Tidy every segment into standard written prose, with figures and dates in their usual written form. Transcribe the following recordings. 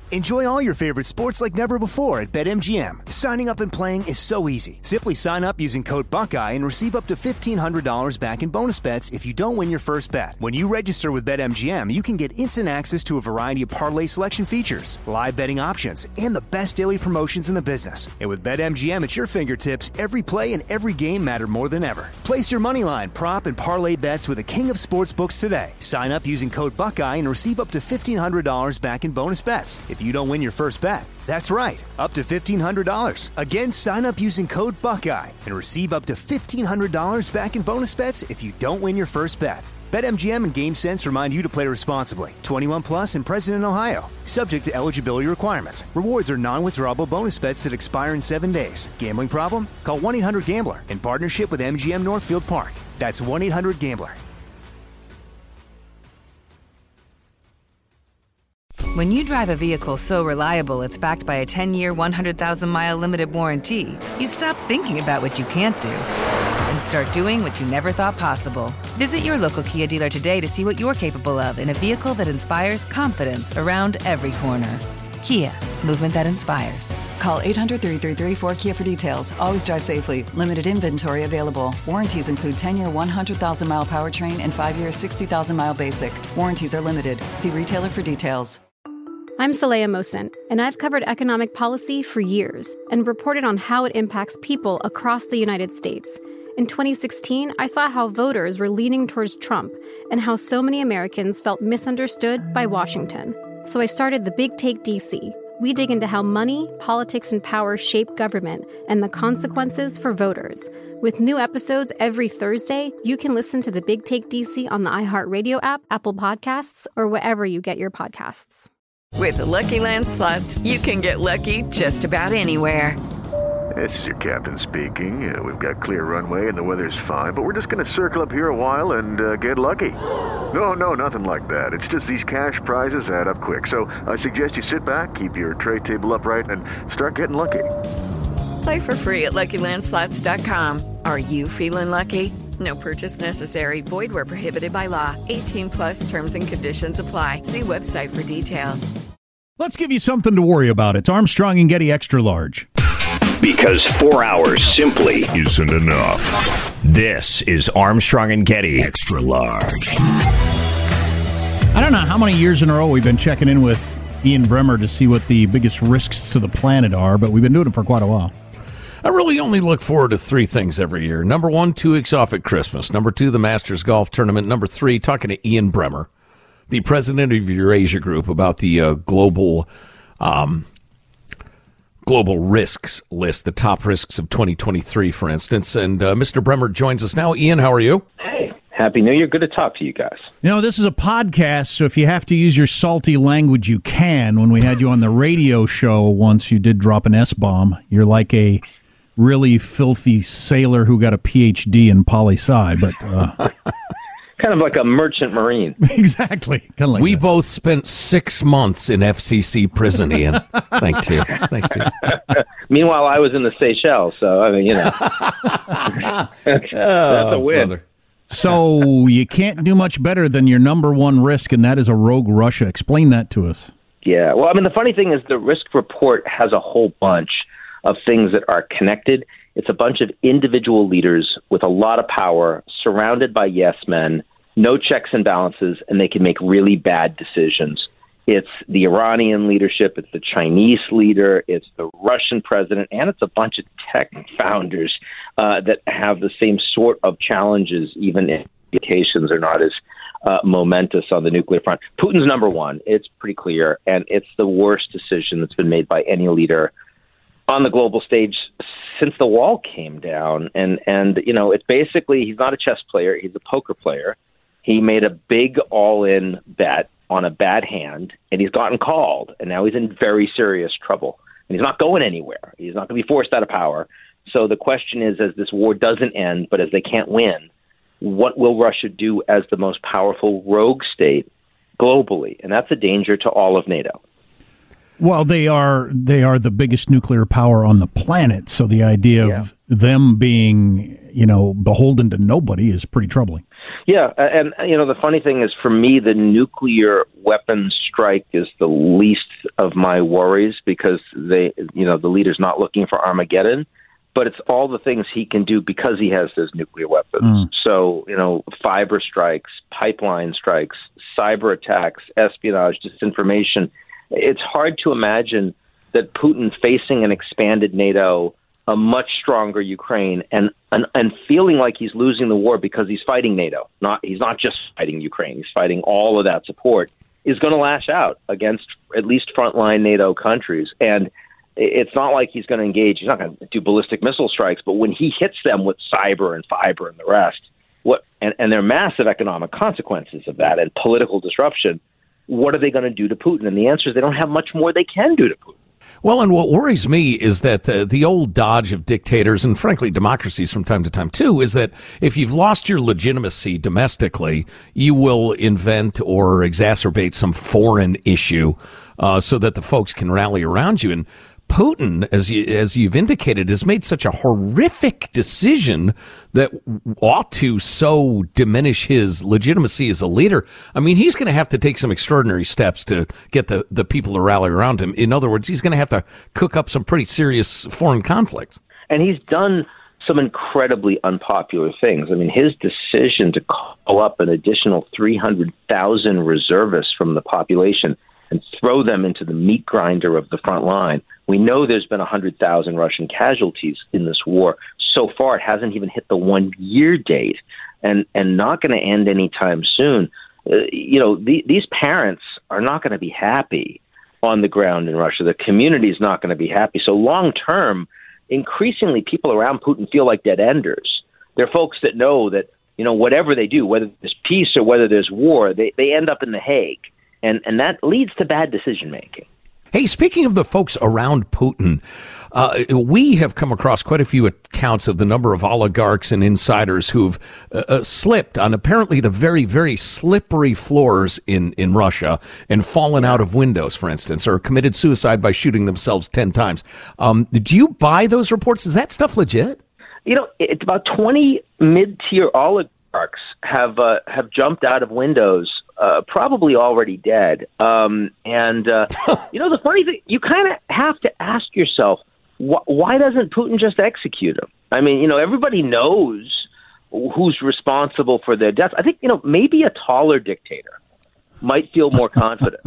Enjoy all your favorite sports like never before at BetMGM. Signing up and playing is so easy. Simply sign up using code Buckeye and receive up to $1,500 back in bonus bets if you don't win your first bet. When you register with BetMGM, you can get instant access to a variety of parlay selection features, live betting options, and the best daily promotions in the business. And with BetMGM at your fingertips, every play and every game matter more than ever. Place your moneyline, prop, and parlay bets with the king of sportsbooks today. Sign up using code Buckeye and receive up to $1,500 back in bonus bets if you don't win your first bet. That's right, up to $1,500. Again, sign up using code Buckeye and receive up to $1,500 back in bonus bets if you don't win your first bet. BetMGM and GameSense remind you to play responsibly. 21 plus and present in Ohio. Subject to eligibility requirements. Rewards are non-withdrawable bonus bets that expire in 7 days. Gambling problem? Call 1-800-GAMBLER in partnership with MGM Northfield Park. That's 1-800-GAMBLER. When you drive a vehicle so reliable it's backed by a 10-year, 100,000-mile limited warranty, you stop thinking about what you can't do and start doing what you never thought possible. Visit your local Kia dealer today to see what you're capable of in a vehicle that inspires confidence around every corner. Kia, movement that inspires. Call 800-333-4KIA for details. Always drive safely. Limited inventory available. Warranties include 10-year 100,000-mile powertrain and 5-year 60,000-mile basic. Warranties are limited. See retailer for details. I'm Saleha Mohsin, and I've covered economic policy for years and reported on how it impacts people across the United States. In 2016, I saw how voters were leaning towards Trump and how so many Americans felt misunderstood by Washington. So I started The Big Take DC. We dig into how money, politics, and power shape government and the consequences for voters. With new episodes every Thursday, you can listen to The Big Take DC on the iHeartRadio app, Apple Podcasts, or wherever you get your podcasts. With the Lucky Land Slots, you can get lucky just about anywhere. This is your captain speaking. We've got clear runway and the weather's fine, but we're just going to circle up here a while and get lucky. No, nothing like that. It's just these cash prizes add up quick. So I suggest you sit back, keep your tray table upright, and start getting lucky. Play for free at LuckyLandSlots.com. Are you feeling lucky? No purchase necessary. Void where prohibited by law. 18 plus terms and conditions apply. See website for details. Let's give you something to worry about. It's Armstrong and Getty Extra Large. Because 4 hours simply isn't enough. This is Armstrong and Getty Extra Large. I don't know how many years in a row we've been checking in with Ian Bremmer to see what the biggest risks to the planet are, but we've been doing it for quite a while. I really only look forward to three things every year. Number one, 2 weeks off at Christmas. Number two, the Masters Golf Tournament. Number three, talking to Ian Bremmer, the president of Eurasia Group, about the global risks list, the top risks of 2023, for instance. And Mr. Bremmer joins us now. Ian, how are you? Hey, Happy New Year. Good to talk to you guys. You know, this is a podcast, so if you have to use your salty language, you can. When we had you on the radio show once, you did drop an S-bomb. You're like a really filthy sailor who got a PhD in poli-sci, but... kind of like a merchant marine. Exactly. Kind of like we that. both spent 6 months in FCC prison, Ian. Thanks to you. Meanwhile, I was in the Seychelles, so, I mean, you know. That's a win. Brother. So you can't do much better than your number one risk, and that is a rogue Russia. Explain that to us. Yeah. Well, I mean, the funny thing is the risk report has a whole bunch of things that are connected. It's a bunch of individual leaders with a lot of power, surrounded by yes men, no checks and balances, and they can make really bad decisions. It's the Iranian leadership, it's the Chinese leader, it's the Russian president, and it's a bunch of tech founders that have the same sort of challenges, even if implications are not as momentous on the nuclear front. Putin's number one. It's pretty clear, and it's the worst decision that's been made by any leader on the global stage since the wall came down. And you know, it's basically, he's not a chess player, he's a poker player. He made a big all-in bet on a bad hand, and he's gotten called, and now he's in very serious trouble. And he's not going anywhere. He's not going to be forced out of power. So the question is, as this war doesn't end, but as they can't win, what will Russia do as the most powerful rogue state globally? And that's a danger to all of NATO. Well, they are the biggest nuclear power on the planet, so the idea of them being, beholden to nobody is pretty troubling. Yeah, and the funny thing is, for me, the nuclear weapons strike is the least of my worries because the leader's not looking for Armageddon, but it's all the things he can do because he has those nuclear weapons. So, fiber strikes, pipeline strikes, cyber attacks, espionage, disinformation. It's hard to imagine that Putin facing an expanded NATO, a much stronger Ukraine, and feeling like he's losing the war because he's fighting NATO. He's not just fighting Ukraine. He's fighting all of that support, is going to lash out against at least frontline NATO countries. And it's not like he's going to engage. He's not going to do ballistic missile strikes. But when he hits them with cyber and fiber and the rest, and there are massive economic consequences of that and political disruption, what are they going to do to Putin? And the answer is they don't have much more they can do to Putin. Well, and what worries me is that the old dodge of dictators, and frankly democracies from time to time too, is that if you've lost your legitimacy domestically, you will invent or exacerbate some foreign issue so that the folks can rally around you. And Putin, as you've indicated, has made such a horrific decision that ought to so diminish his legitimacy as a leader. I mean, he's going to have to take some extraordinary steps to get the people to rally around him. In other words, he's going to have to cook up some pretty serious foreign conflicts. And he's done some incredibly unpopular things. I mean, his decision to call up an additional 300,000 reservists from the population and throw them into the meat grinder of the front line. We know there's been 100,000 Russian casualties in this war. So far, it hasn't even hit the 1-year date and not going to end anytime soon. These parents are not going to be happy on the ground in Russia. The community is not going to be happy. So long term, increasingly, people around Putin feel like dead enders. They're folks that know that, whatever they do, whether there's peace or whether there's war, they end up in The Hague. And that leads to bad decision-making. Hey, speaking of the folks around Putin, we have come across quite a few accounts of the number of oligarchs and insiders who've slipped on apparently the very, very slippery floors in Russia and fallen out of windows, for instance, or committed suicide by shooting themselves 10 times. Do you buy those reports? Is that stuff legit? It's about 20 mid-tier oligarchs have jumped out of windows, probably already dead. The funny thing, you kind of have to ask yourself, why doesn't Putin just execute him? I mean, everybody knows who's responsible for their deaths. I think, maybe a taller dictator might feel more confident.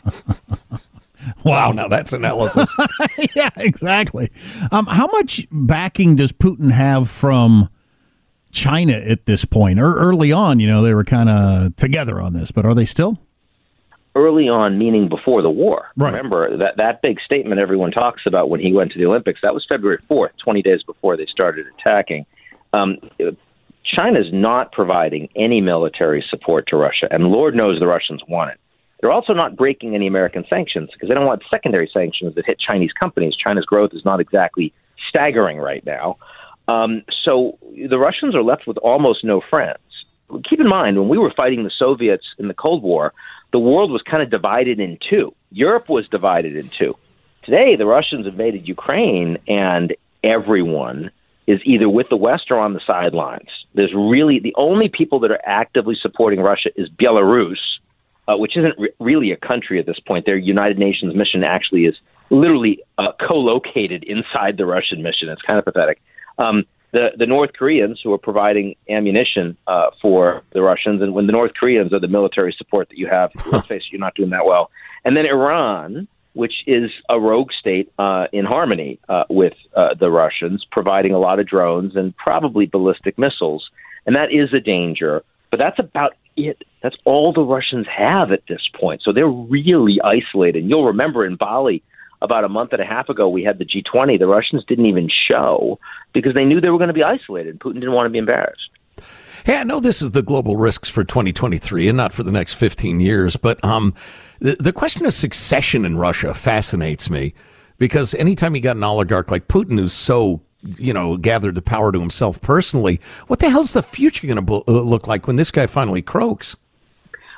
Wow, now that's analysis. Yeah, exactly. How much backing does Putin have from China at this point? Or early on, they were kind of together on this, but are they still? Early on, meaning before the war. Right. Remember, that big statement everyone talks about when he went to the Olympics, that was February 4th, 20 days before they started attacking. China's not providing any military support to Russia, and Lord knows the Russians want it. They're also not breaking any American sanctions because they don't want secondary sanctions that hit Chinese companies. China's growth is not exactly staggering right now. So the Russians are left with almost no friends. Keep in mind, when we were fighting the Soviets in the Cold War, the world was kind of divided in two. Europe was divided in two. Today, the Russians invaded Ukraine, and everyone is either with the West or on the sidelines. There's really the only people that are actively supporting Russia is Belarus, which isn't really a country at this point. Their United Nations mission actually is literally co-located inside the Russian mission. It's kind of pathetic. The North Koreans, who are providing ammunition for the Russians, and when the North Koreans are the military support that you have, let's face it, you're not doing that well. And then Iran, which is a rogue state in harmony with the Russians, providing a lot of drones and probably ballistic missiles. And that is a danger, but that's about it. That's all the Russians have at this point. So they're really isolated. You'll remember in Bali, about a month and a half ago, we had the G20. The Russians didn't even show because they knew they were going to be isolated. Putin didn't want to be embarrassed. Hey, I know this is the global risks for 2023 and not for the next 15 years, but the question of succession in Russia fascinates me because anytime you got an oligarch like Putin who's so, gathered the power to himself personally, what the hell's the future going to look like when this guy finally croaks?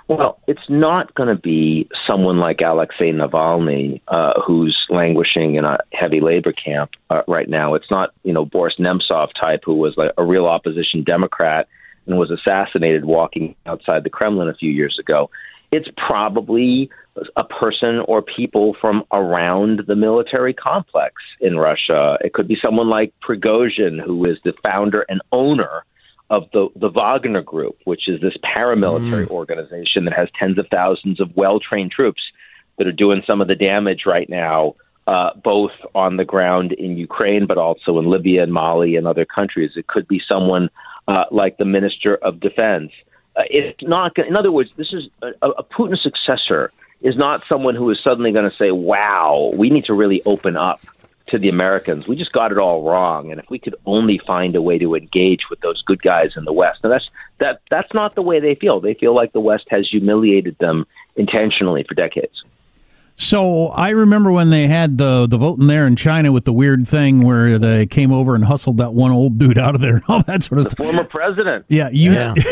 Well, it's not going to be someone like Alexei Navalny, who's languishing in a heavy labor camp right now. It's not, Boris Nemtsov type, who was like a real opposition Democrat and was assassinated walking outside the Kremlin a few years ago. It's probably a person or people from around the military complex in Russia. It could be someone like Prigozhin, who is the founder and owner of the Wagner Group, which is this paramilitary organization that has tens of thousands of well-trained troops that are doing some of the damage right now, both on the ground in Ukraine, but also in Libya and Mali and other countries. It could be someone like the Minister of Defense. It's not. In other words, this is a Putin successor is not someone who is suddenly going to say, "Wow, we need to really open up to the Americans. We just got it all wrong, and if we could only find a way to engage with those good guys in the West." Now, that's not the way they feel. They feel like the West has humiliated them intentionally for decades. So I remember when they had the voting there in China with the weird thing where they came over and hustled that one old dude out of there and all that sort of stuff. Former president. Yeah, you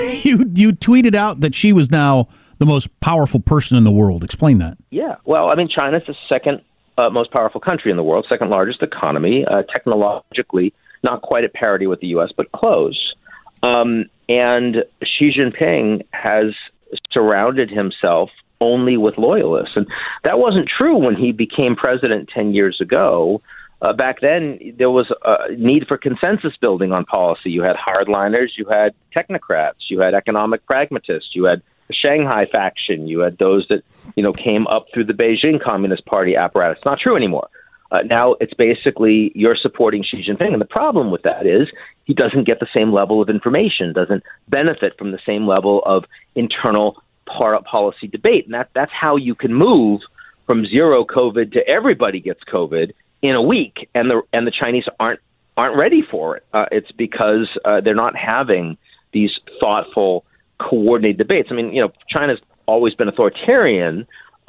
tweeted out that she was now the most powerful person in the world. Explain that. Yeah, well, I mean, China's the second most powerful country in the world, second largest economy, technologically not quite at parity with the U.S., but close. And Xi Jinping has surrounded himself only with loyalists. And that wasn't true when he became president 10 years ago. Back then, there was a need for consensus building on policy. You had hardliners, you had technocrats, you had economic pragmatists, you had the Shanghai faction, you had those that came up through the Beijing Communist Party apparatus. It's not true anymore. Now it's basically you're supporting Xi Jinping. And the problem with that is he doesn't get the same level of information, doesn't benefit from the same level of internal policy debate. And that's how you can move from zero COVID to everybody gets COVID in a week. And the Chinese aren't ready for it. It's because they're not having these thoughtful, coordinated debates. I mean, China's always been authoritarian,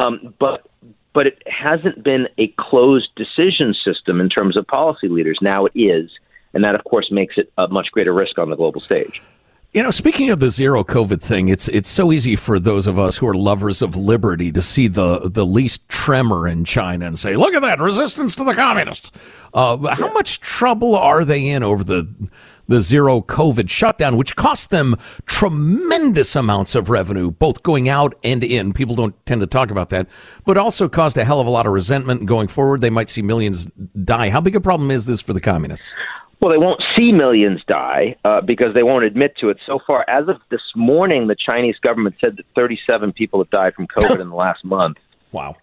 but it hasn't been a closed decision system in terms of policy leaders. Now it is, and that, of course, makes it a much greater risk on the global stage. Speaking of the zero COVID thing, it's so easy for those of us who are lovers of liberty to see the least tremor in China and say, look at that, resistance to the communists. How much trouble are they in over the zero COVID shutdown, which cost them tremendous amounts of revenue, both going out and in? People don't tend to talk about that, but also caused a hell of a lot of resentment going forward. They might see millions die. How big a problem is this for the communists? Well, they won't see millions die because they won't admit to it. So far, as of this morning, the Chinese government said that 37 people have died from COVID in the last month. Wow.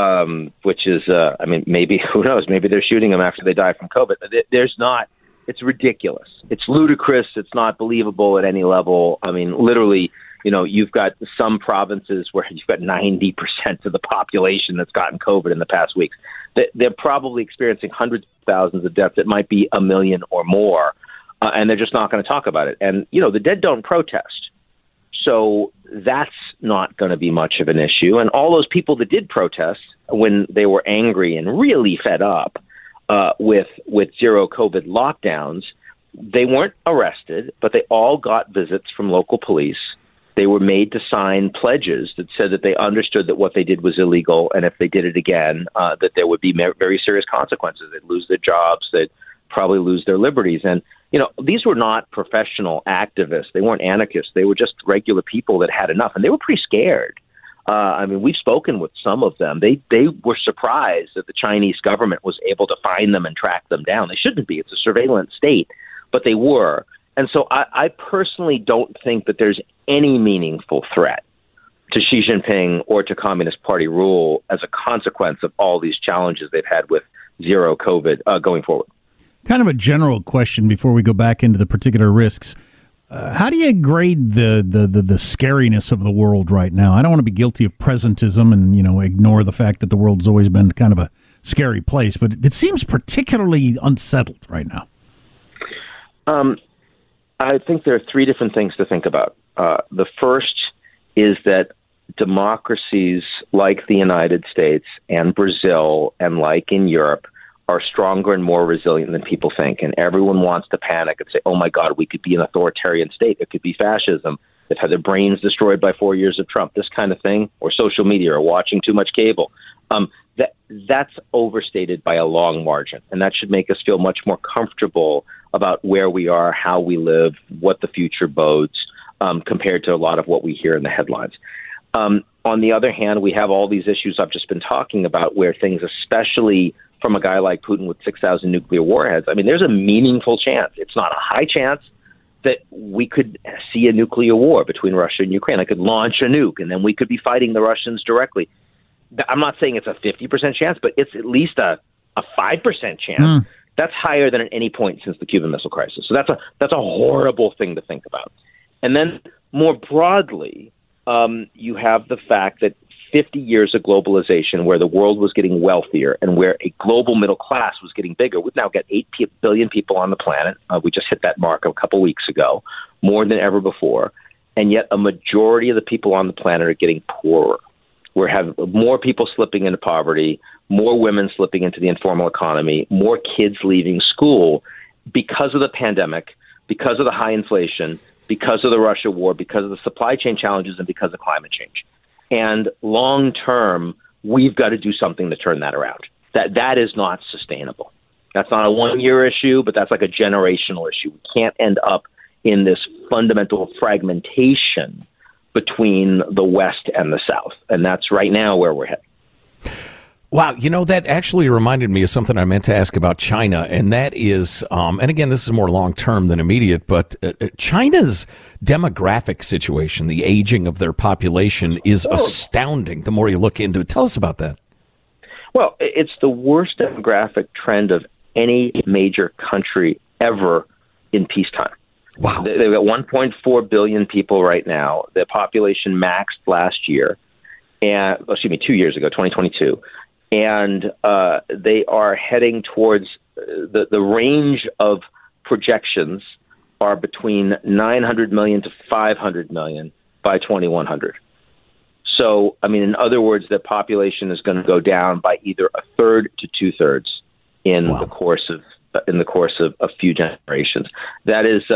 Which is, maybe, who knows, maybe they're shooting them after they die from COVID. There's not, it's ridiculous. It's ludicrous. It's not believable at any level. I mean, literally, you've got some provinces where you've got 90% of the population that's gotten COVID in the past weeks. They're probably experiencing hundreds of thousands of deaths. It might be 1 million or more, and they're just not going to talk about it. And, the dead don't protest. So that's not going to be much of an issue. And all those people that did protest when they were angry and really fed up with zero COVID lockdowns, they weren't arrested, but they all got visits from local police. They were made to sign pledges that said that they understood that what they did was illegal, and if they did it again, that there would be very serious consequences. They'd lose their jobs. They'd probably lose their liberties. And, these were not professional activists. They weren't anarchists. They were just regular people that had enough, and they were pretty scared. We've spoken with some of them. They were surprised that the Chinese government was able to find them and track them down. They shouldn't be. It's a surveillance state, but they were. And so I personally don't think that there's any meaningful threat to Xi Jinping or to Communist Party rule as a consequence of all these challenges they've had with zero COVID going forward. Kind of a general question before we go back into the particular risks. How do you grade the scariness of the world right now? I don't want to be guilty of presentism and, ignore the fact that the world's always been kind of a scary place, but it seems particularly unsettled right now. I think there are three different things to think about. The first is that democracies like the United States and Brazil and like in Europe are stronger and more resilient than people think. And everyone wants to panic and say, oh, my God, we could be an authoritarian state. It could be fascism. They've had their brains destroyed by 4 years of Trump, this kind of thing, or social media, or watching too much cable. That's overstated by a long margin, and that should make us feel much more comfortable about where we are, how we live, what the future bodes, compared to a lot of what we hear in the headlines. On the other hand, we have all these issues I've just been talking about where things, especially from a guy like Putin with 6,000 nuclear warheads, I mean, there's a meaningful chance. It's not a high chance that we could see a nuclear war between Russia and Ukraine. I could launch a nuke, and then we could be fighting the Russians directly. I'm not saying it's a 50% chance, but it's at least a 5% chance. That's higher than at any point since the Cuban Missile Crisis. So that's a horrible thing to think about. And then more broadly, you have the fact that 50 years of globalization where the world was getting wealthier and where a global middle class was getting bigger. We've now got 8 billion people on the planet. We just hit that mark a couple weeks ago, more than ever before. And yet a majority of the people on the planet are getting poorer. We have more people slipping into poverty, more women slipping into the informal economy, more kids leaving school because of the pandemic, because of the high inflation, because of the Russia war, because of the supply chain challenges, and because of climate change. And long term, we've got to do something to turn that around. That is not sustainable. That's not a 1-year issue, but that's like a generational issue. We can't end up in this fundamental fragmentation between the West and the South. And that's right now where we're heading. Wow, that actually reminded me of something I meant to ask about China, and that is, and again, this is more long-term than immediate, but China's demographic situation, the aging of their population, is astounding the more you look into it. Tell us about that. Well, it's the worst demographic trend of any major country ever in peacetime. Wow. They've got 1.4 billion people right now. The population maxed last year, 2 years ago, 2022. And they are heading towards the range of projections are between 900 million to 500 million by 2100. So, I mean, in other words, the population is going to go down by either a third to 2/3 in the course of a few generations. That is,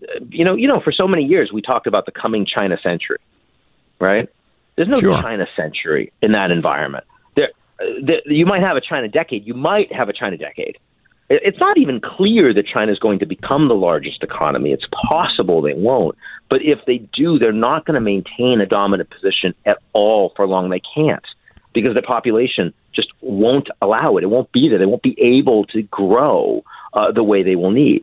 for so many years we talked about the coming China century, right? There's no China century in that environment. You might have a China decade. You might have a China decade. It's not even clear that China is going to become the largest economy. It's possible they won't. But if they do, they're not going to maintain a dominant position at all for long. They can't, because the population just won't allow it. It won't be there. They won't be able to grow the way they will need.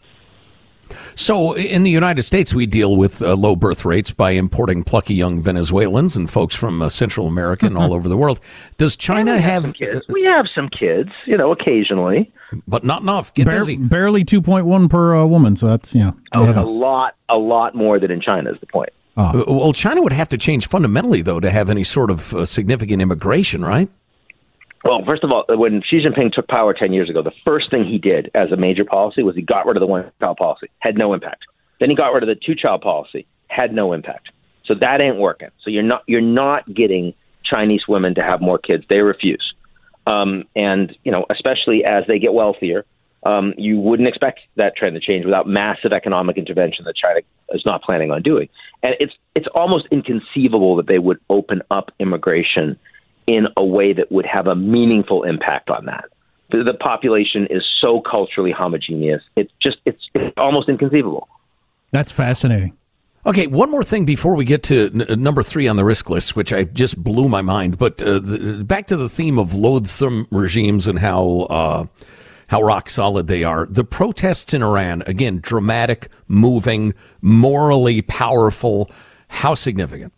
So in the United States, we deal with low birth rates by importing plucky young Venezuelans and folks from Central America and all over the world. Does China have kids? We have some kids, occasionally. But not enough. Get busy. Barely 2.1 per woman, so that's, a lot more than in China is the point. Well, China would have to change fundamentally, though, to have any sort of significant immigration, right? Well, first of all, when Xi Jinping took power 10 years ago, the first thing he did as a major policy was he got rid of the one-child policy. Had no impact. Then he got rid of the two-child policy. Had no impact. So that ain't working. So you're not getting Chinese women to have more kids. They refuse. And especially as they get wealthier, you wouldn't expect that trend to change without massive economic intervention that China is not planning on doing. And it's almost inconceivable that they would open up immigration in a way that would have a meaningful impact on that. The population is so culturally homogeneous. It's almost inconceivable. That's fascinating. Okay, one more thing before we get to number 3 on the risk list, which I just blew my mind. But back to the theme of loathsome regimes and how rock solid they are. The protests in Iran, again, dramatic, moving, morally powerful. How significant?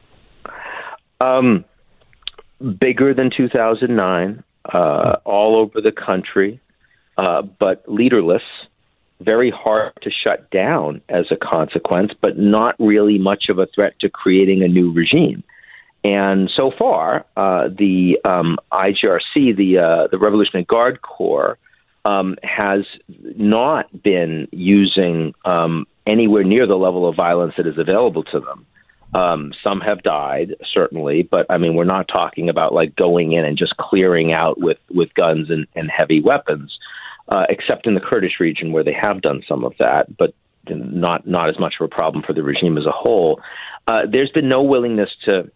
Bigger than 2009, all over the country, but leaderless, very hard to shut down as a consequence, but not really much of a threat to creating a new regime. And so far, the IGRC, the Revolutionary Guard Corps, has not been using anywhere near the level of violence that is available to them. Some have died, certainly, but I mean, we're not talking about like going in and just clearing out with guns and heavy weapons, except in the Kurdish region where they have done some of that. But not as much of a problem for the regime as a whole. There's been no willingness to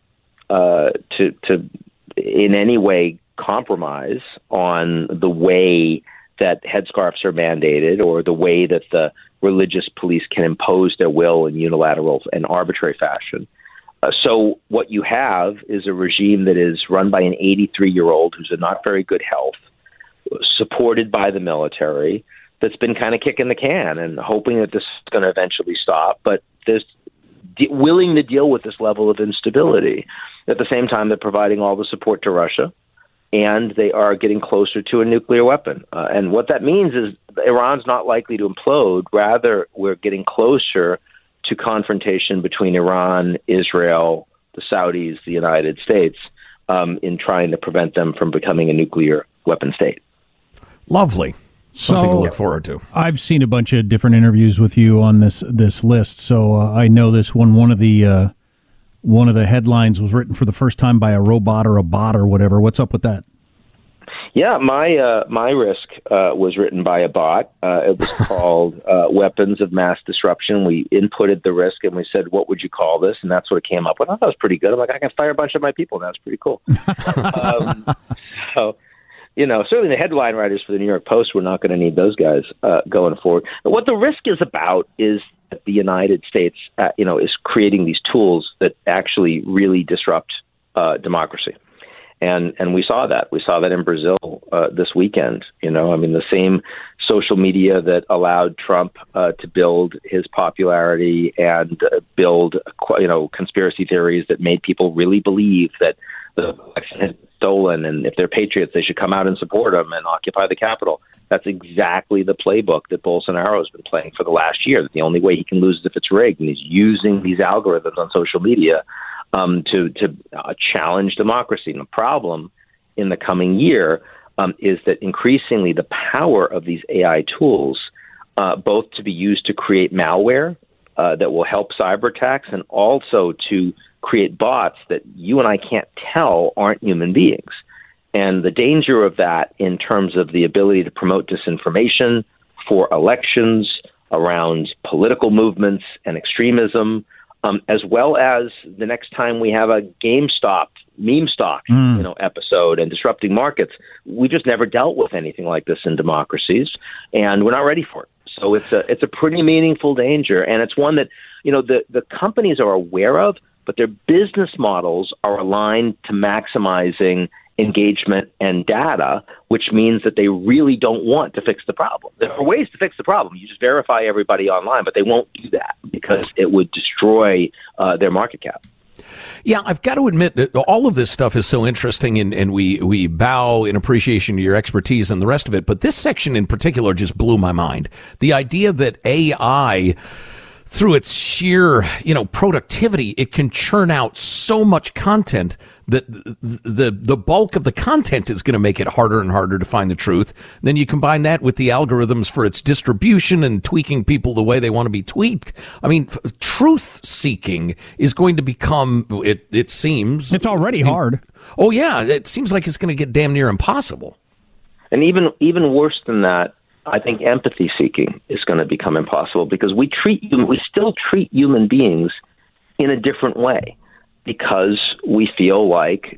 in any way compromise on the way that headscarves are mandated or the way that the religious police can impose their will in unilateral and arbitrary fashion. So what you have is a regime that is run by an 83-year-old who's in not very good health, supported by the military, that's been kind of kicking the can and hoping that this is going to eventually stop, but there's willing to deal with this level of instability. At the same time, they're providing all the support to Russia, and they are getting closer to a nuclear weapon. And what that means is Iran's not likely to implode. Rather, we're getting closer to confrontation between Iran, Israel, the Saudis, the United States, in trying to prevent them from becoming a nuclear weapon state. Lovely. Something to look forward to. I've seen a bunch of different interviews with you on this list, so I know this one. One of the headlines was written for the first time by a robot or a bot or whatever. What's up with that? Yeah, my risk was written by a bot. It was called Weapons of Mass Disruption. We inputted the risk and we said, what would you call this? And that's what it came up with. I thought that was pretty good. I'm like, I can fire a bunch of my people. That's pretty cool. So, certainly the headline writers for the New York Post, we're not going to need those guys going forward. But what the risk is about is that the United States, is creating these tools that actually really disrupt democracy. And we saw that. We saw that in Brazil this weekend. The same social media that allowed Trump to build his popularity and build, conspiracy theories that made people really believe that the election had been stolen, and if they're patriots, they should come out and support them and occupy the Capitol. That's exactly the playbook that Bolsonaro has been playing for the last year. That the only way he can lose is if it's rigged, and he's using these algorithms on social media to challenge democracy. And the problem in the coming year is that increasingly the power of these AI tools, both to be used to create malware that will help cyber attacks, and also to create bots that you and I can't tell aren't human beings. And the danger of that in terms of the ability to promote disinformation for elections, around political movements and extremism, as well as the next time we have a GameStop meme stock episode and disrupting markets. We just never dealt with anything like this in democracies, and we're not ready for it. So it's a pretty meaningful danger, and it's one that the companies are aware of, but their business models are aligned to maximizing engagement and data, which means that they really don't want to fix the problem. There are ways to fix the problem. You just verify everybody online, but they won't do that because it would destroy their market cap. Yeah, I've got to admit that all of this stuff is so interesting, and we bow in appreciation to your expertise and the rest of it. But this section in particular just blew my mind. The idea that AI, through its sheer, productivity, it can churn out so much content that the bulk of the content is going to make it harder and harder to find the truth. Then you combine that with the algorithms for its distribution and tweaking people the way they want to be tweaked. I mean, truth seeking is going to become, it seems. It's already hard. Oh, yeah. It seems like it's going to get damn near impossible. And even worse than that, I think empathy seeking is going to become impossible because we still treat human beings in a different way because we feel like,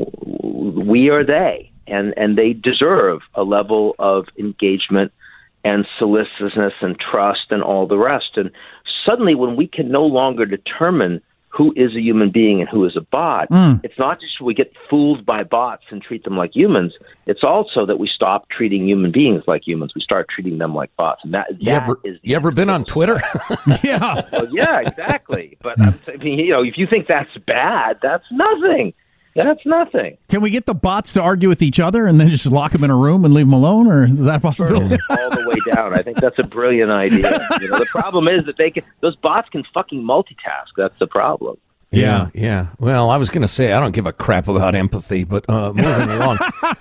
we are they and they deserve a level of engagement and solicitousness and trust and all the rest. And suddenly when we can no longer determine who is a human being and who is a bot, it's not just we get fooled by bots and treat them like humans. It's also that we stop treating human beings like humans. We start treating them like bots. And you ever been on Twitter? Yeah. Well, yeah, exactly. But if you think that's bad, that's nothing. That's nothing. Can we get the bots to argue with each other and then just lock them in a room and leave them alone, or is that a possibility? All the way down. I think that's a brilliant idea. The problem is that those bots can fucking multitask. That's the problem. Yeah. Well, I was going to say I don't give a crap about empathy, but moving along.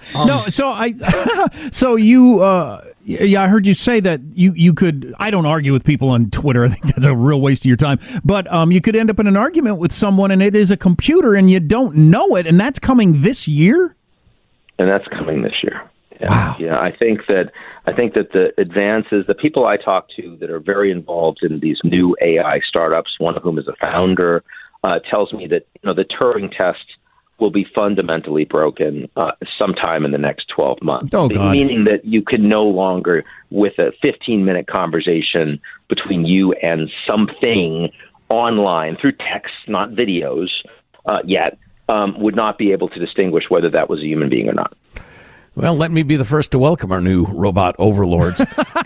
I heard you say that you could. I don't argue with people on Twitter. I think that's a real waste of your time. But you could end up in an argument with someone, and it is a computer, and you don't know it, and that's coming this year. And that's coming this year. Yeah. Wow. Yeah, I think that I think that the advances, the people I talk to that are very involved in these new AI startups, one of whom is a founder, tells me that the Turing test will be fundamentally broken sometime in the next 12 months. Oh, God. Meaning that you can no longer, with a 15-minute conversation between you and something online through text, not videos yet, would not be able to distinguish whether that was a human being or not. Well, let me be the first to welcome our new robot overlords.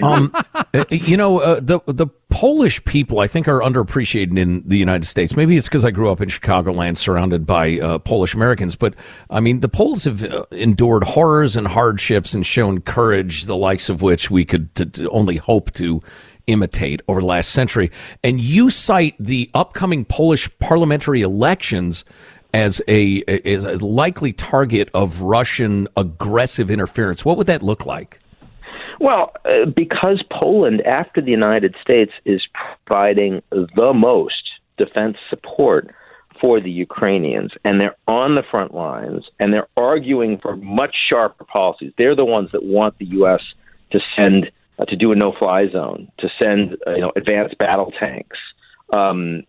The Polish people, I think, are underappreciated in the United States. Maybe it's because I grew up in Chicagoland surrounded by Polish Americans. But, I mean, the Poles have endured horrors and hardships and shown courage, the likes of which we could only hope to imitate over the last century. And you cite the upcoming Polish parliamentary elections as a likely target of Russian aggressive interference. What would that look like? Well, because Poland, after the United States, is providing the most defense support for the Ukrainians, and they're on the front lines, and they're arguing for much sharper policies. They're the ones that want the U.S. to send, to do a no-fly zone, to send advanced battle tanks, and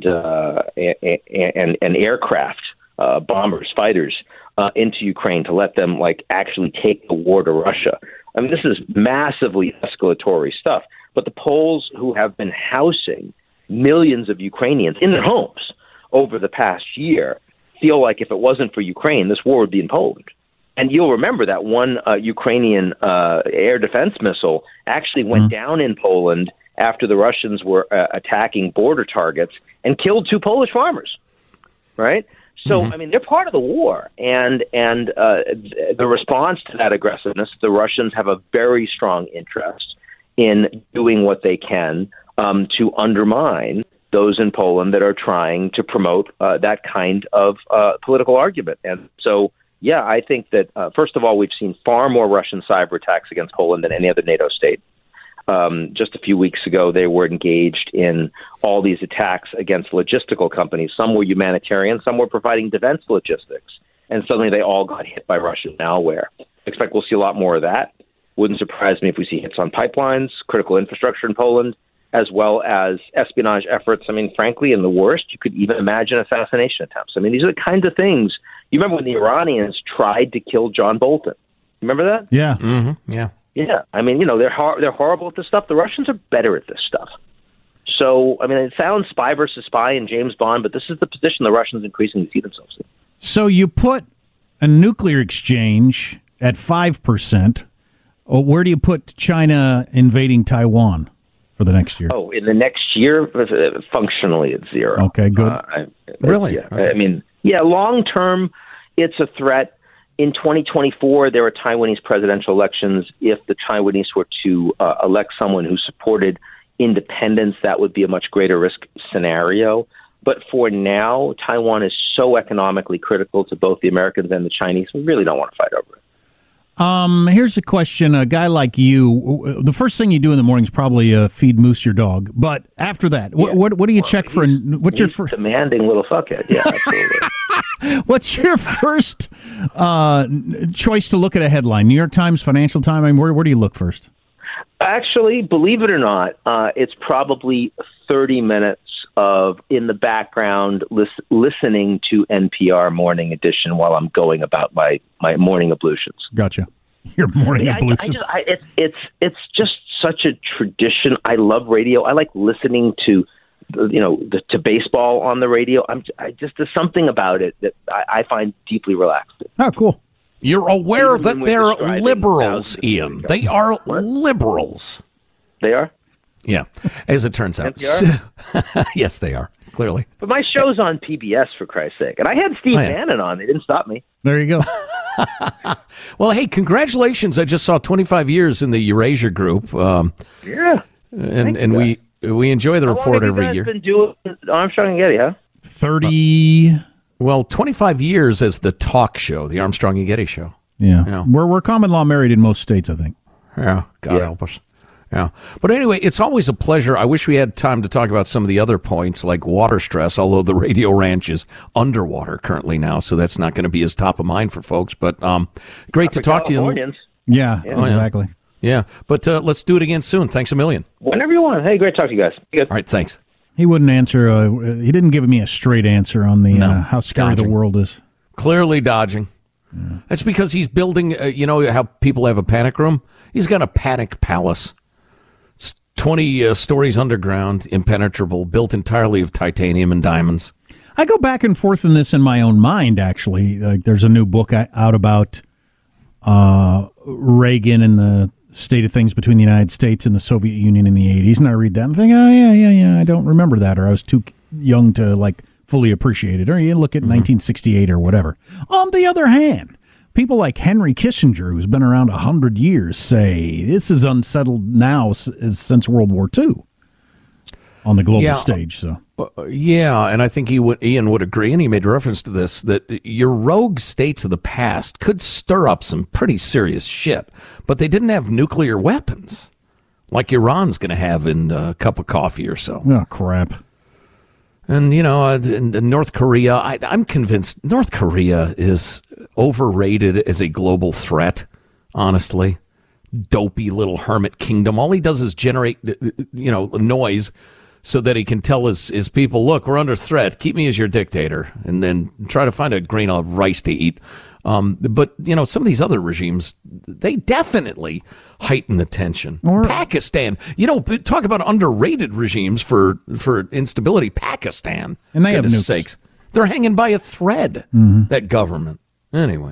aircraft, bombers, fighters into Ukraine to let them actually take the war to Russia. I mean, this is massively escalatory stuff. But the Poles, who have been housing millions of Ukrainians in their homes over the past year, feel like if it wasn't for Ukraine, this war would be in Poland. And you'll remember that one Ukrainian air defense missile actually went down in Poland after the Russians were attacking border targets and killed 2 Polish farmers, right? So, I mean, they're part of the war, and the response to that aggressiveness, the Russians have a very strong interest in doing what they can to undermine those in Poland that are trying to promote that kind of political argument. And so, yeah, I think that, first of all, we've seen far more Russian cyber attacks against Poland than any other NATO state. Just a few weeks ago, they were engaged in all these attacks against logistical companies. Some were humanitarian, some were providing defense logistics. And suddenly they all got hit by Russian malware. I expect we'll see a lot more of that. Wouldn't surprise me if we see hits on pipelines, critical infrastructure in Poland, as well as espionage efforts. I mean, frankly, in the worst, you could even imagine assassination attempts. I mean, these are the kinds of things. You remember when the Iranians tried to kill John Bolton? Remember that? Yeah. Mm-hmm. Yeah. Yeah, I mean, they're horrible at this stuff. The Russians are better at this stuff. So, I mean, it sounds spy versus spy in James Bond, but this is the position the Russians increasingly see themselves in. So you put a nuclear exchange at 5%. Where do you put China invading Taiwan for the next year? Oh, in the next year, functionally it's 0. Okay, good. Really? Yeah, okay. I mean, long term, it's a threat. In 2024, there are Taiwanese presidential elections. If the Taiwanese were to elect someone who supported independence, that would be a much greater risk scenario. But for now, Taiwan is so economically critical to both the Americans and the Chinese, we really don't want to fight over it. Here's a question. A guy like you, the first thing you do in the morning is probably feed Moose your dog. But after that, what do you check for? What's your first demanding little fuckhead? Yeah, absolutely. What's your first choice to look at a headline? New York Times, Financial Times? I mean, where do you look first? Actually, believe it or not, it's probably 30 minutes of in the background listening to NPR Morning Edition while I'm going about my morning ablutions. Gotcha. Your morning ablutions. It's just such a tradition. I love radio. I like listening to to baseball on the radio. There's something about it that I find deeply relaxing. Oh, cool. You're aware that they're liberals, Ian. They are liberals. They are? Yeah, as it turns out. Yes, they are, clearly. But my show's on PBS, for Christ's sake. And I had Steve Bannon on. They didn't stop me. There you go. Well, hey, congratulations. I just saw 25 years in the Eurasia Group. Yeah. And we enjoy the report every year. How long have you guys been doing Armstrong and Getty, huh? 30... Well, 25 years as the talk show, the Armstrong and Getty show. Yeah. We're common law married in most states, I think. Yeah, God help us. Yeah. But anyway, it's always a pleasure. I wish we had time to talk about some of the other points like water stress, although the Radio Ranch is underwater currently now, so that's not going to be as top of mind for folks. But great to talk to you. Yeah, exactly. Yeah, but let's do it again soon. Thanks a million. Whenever you want. Hey, great to talk to you guys. All right, thanks. He wouldn't answer. He didn't give me a straight answer on the how scary the world is. Clearly dodging. Yeah. That's because he's building, you know how people have a panic room? He's got a panic palace. It's 20 stories underground, impenetrable, built entirely of titanium and diamonds. I go back and forth in this in my own mind, actually. There's a new book out about Reagan and the state of things between the United States and the Soviet Union in the 80s, and I read that and think, oh, yeah, I don't remember that, or I was too young to, fully appreciate it, or you look at 1968 or whatever. On the other hand, people like Henry Kissinger, who's been around 100 years, say this is unsettled now since World War II on the global stage. So, and I think Ian would agree, and he made reference to this, that your rogue states of the past could stir up some pretty serious shit, but they didn't have nuclear weapons like Iran's going to have in a cup of coffee or so. Oh, crap. And, in North Korea, I'm convinced North Korea is overrated as a global threat, honestly. Dopey little hermit kingdom. All he does is generate, noise so that he can tell his people, look, we're under threat. Keep me as your dictator. And then try to find a grain of rice to eat. But, some of these other regimes, they definitely heighten the tension. Pakistan, talk about underrated regimes for instability. Pakistan, and they have nukes. Sakes, they're hanging by a thread, that government. Anyway.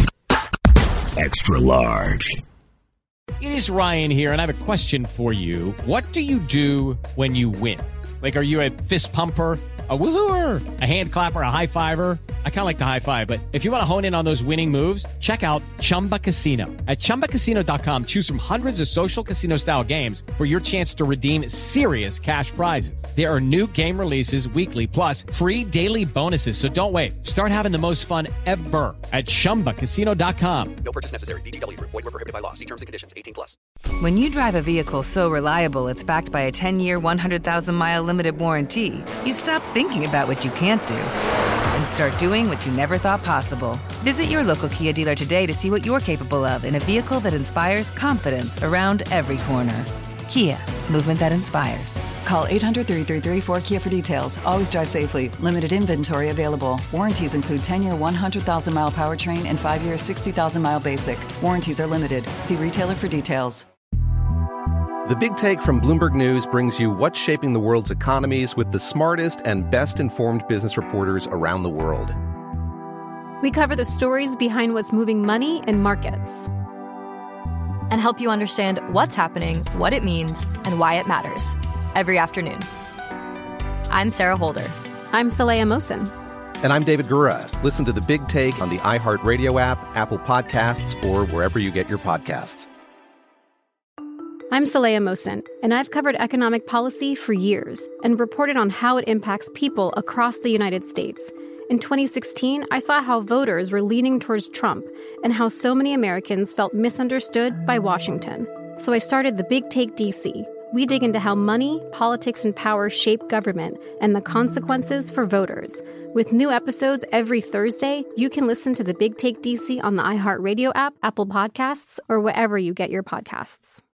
Extra large. It is Ryan here, and I have a question for you. What do you do when you win? Are you a fist pumper, a woohooer, a hand clapper, a high fiver? I kind of like the high five, but if you want to hone in on those winning moves, check out Chumba Casino. At ChumbaCasino.com, choose from hundreds of social casino-style games for your chance to redeem serious cash prizes. There are new game releases weekly, plus free daily bonuses, so don't wait. Start having the most fun ever at ChumbaCasino.com. No purchase necessary. VGW. Void where prohibited by law. See terms and conditions. 18+. When you drive a vehicle so reliable it's backed by a 10-year, 100,000-mile limited warranty, you stop thinking about what you can't do and start doing what you never thought possible. Visit your local Kia dealer today to see what you're capable of in a vehicle that inspires confidence around every corner. Kia, movement that inspires. Call 800-333-4KIA for details. Always drive safely. Limited inventory available. Warranties include 10-year 100,000-mile powertrain and 5-year 60,000-mile basic. Warranties are limited. See retailer for details. The Big Take from Bloomberg News brings you what's shaping the world's economies with the smartest and best-informed business reporters around the world. We cover the stories behind what's moving money and markets, and help you understand what's happening, what it means, and why it matters every afternoon. I'm Sarah Holder. I'm Saleha Mohsin. And I'm David Gura. Listen to The Big Take on the iHeartRadio app, Apple Podcasts, or wherever you get your podcasts. I'm Saleha Mohsin, and I've covered economic policy for years and reported on how it impacts people across the United States. In 2016, I saw how voters were leaning towards Trump and how so many Americans felt misunderstood by Washington. So I started The Big Take DC. We dig into how money, politics, and power shape government and the consequences for voters. With new episodes every Thursday, you can listen to The Big Take DC on the iHeartRadio app, Apple Podcasts, or wherever you get your podcasts.